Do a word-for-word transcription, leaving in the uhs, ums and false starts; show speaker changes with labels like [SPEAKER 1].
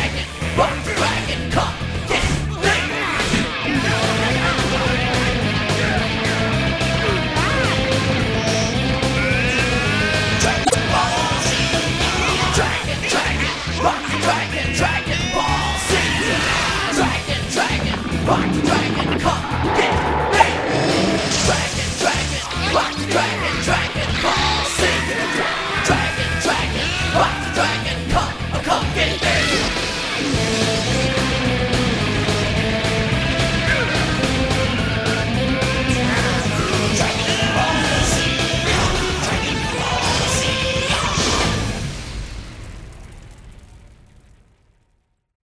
[SPEAKER 1] dragon, rock the dragon, come get me. Dragon Ball Z. Dragon, dragon, rock the dragon, Dragon Ball Z. Dragon, dragon, rock the